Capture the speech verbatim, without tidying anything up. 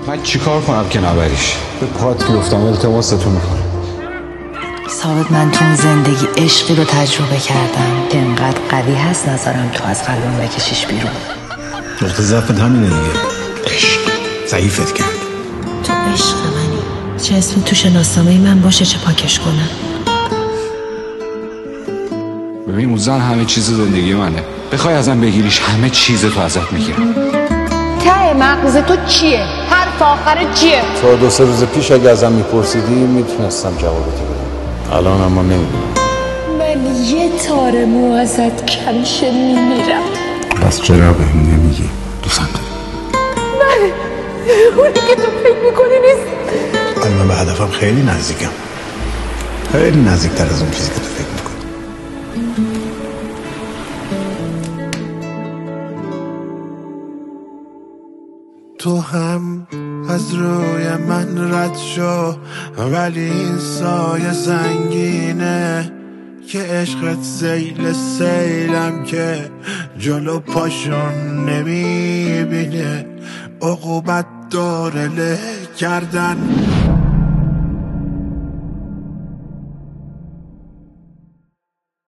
من چیکار کنم که نبریش؟ به پات بیفتم، التماستون میکنم. ثابت، من تو زندگی عشقی رو تجربه کردم که انقدر قوی هست نظرم تو از قلبم بکشیش بیرون. نقطه ضعفت همینه دیگه، عشق ضعیفت کرد. تو عشق منی، چه اسمی تو شناسنامه من باشه چه پاکش کنم. ببین اون زن همه چیز زندگی منه، بخوای ازم بگیریش همه چیز تو ازت میگیرم. ته مغز تو چیه؟ حرف آخر چیه؟ تا دو سه روز پیش اگه ازم میپرسیدی میتونستم جوابتو بدم، الان اما نمیدونم. من یه تار مو ازت کمشه میمیرم. پس چرا بهم نمیگی دوستم داری؟ من اونی که تو فکر میکنی نیست. من به هدفم خیلی نزدیکم، خیلی نزدیکتر از اون چیزی که تو فکر میکنی. تو هم از روی من رد شو، ولی این سایه سنگینه که عشقت سیل سیلم که جلو پاشون نمیبینه. عقوبت داره له کردن